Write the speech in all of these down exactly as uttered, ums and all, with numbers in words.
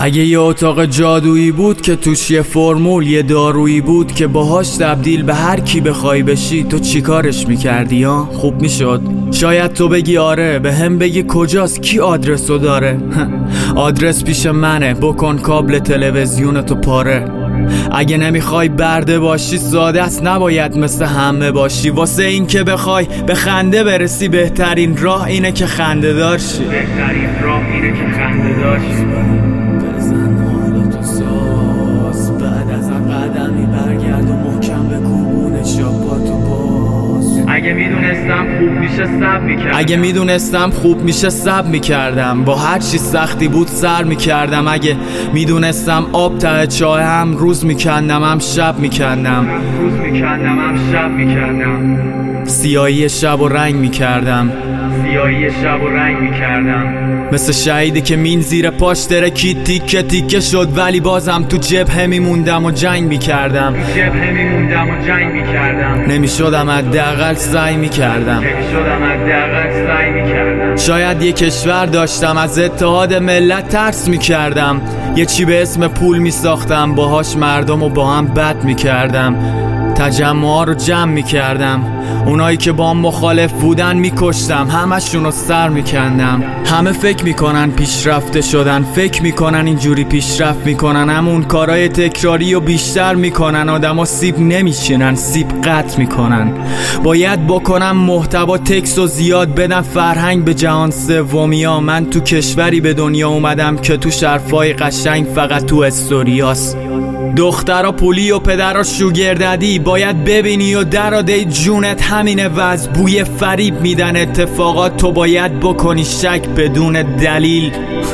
اگه یه اتاق جادویی بود که توش یه فرمول یه دارویی بود که باهاش تبدیل به هر کی بخوای بشی، تو چی کارش میکردی ها؟ خوب میشد؟ شاید تو بگی آره، به هم بگی کجاست، کی آدرسو داره؟ آدرس پیش منه، بکن کابل تلویزیونتو پاره. اگه نمیخوای برده باشی ساده است، نباید مثل همه باشی. واسه این که بخوای به خنده برسی بهترین راه اینه که خنده دار شی. بهترین راه اینه که خنده دار شی. بزن حالاتو ساز، بعد از هم قدمی برگرد و محکم به کوبونش یا پاتو باز. اگه میدونستم خوب میشه سب میکردم اگه میدونستم خوب میشه سب میکردم با هر چی سختی بود سر میکردم. اگه میدونستم آب ته چاه هم روز میکندم هم شب میکندم روز میکندم هم شب میکردم سیاهی شب و رنگ میکردم سیاهی شب و رنگ میکردم مثل شهیدی که مین زیر پاش ترکید تیکه تیکه شد، ولی بازم تو جبهه میموندم و جنگ میکردم جبهه میموندم و جنگ میکردم نمیشدم حداقل سعی میکردم نمیشدم حداقل سعی میکردم شاید یه کشور داشتم، از اتحاد ملت ترس میکردم، یه چی به اسم پول میساختم، باهاش مردم رو با هم بد میکردم، تجمعها رو جمع میکردم، اونایی که با مخالف بودن میکشتم، همشون رو سر میکندم. همه فکر میکنن پیشرفته شدن، فکر میکنن اینجوری پیشرفت میکنن، همون کارهای تکراری و بیشتر میکنن. آدم ها سیب نمیشینن، سیب قطع میکنن. باید بکنم محتوا تکس و زیاد بدم فرهنگ به جهان سومیا. من تو کشوری به دنیا اومدم که تو شرفای قشنگ فقط تو استوریاست. دخترها پولی و پدرها شوگرددی، باید ببینی و درآده جونت همینه وز. بوی فریب میدن اتفاقات، تو باید بکنی شک بدون دلیل.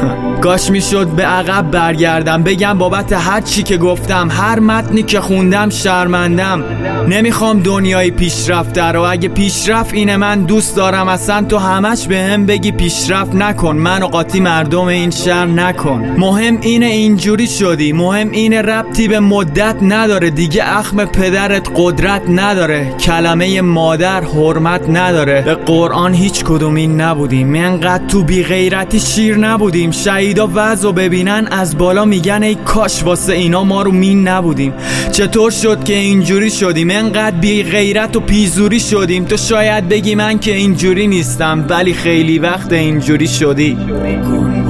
کاش میشد به عقب برگردم، بگم بابت هر چی که گفتم، هر متنی که خوندم شرمندم. نمیخوام دنیای پیشرفته رو، اگه پیشرفت اینه من دوست دارم، اصلا تو همش به هم بگی پیشرفت نکن، من و قاطی مردم این شهر نکن. مهم اینه اینجوری شدی، مهم اینه ربطی به مدت نداره دیگه، اخم پدرت قدرت نداره، کلمه مادر حرمت نداره. به قرآن هیچ کدوم این نبودیم، انقدر تو بی غیرتی شیر نبودیم. شهیدا وضعو ببینن از بالا میگن ای کاش واسه اینا ما رو مین نبودیم. چطور شد که اینجوری شدیم، انقدر بی غیرت و پیزوری شدیم. تو شاید بگی من که اینجوری نیستم، ولی خیلی وقت اینجوری شدی.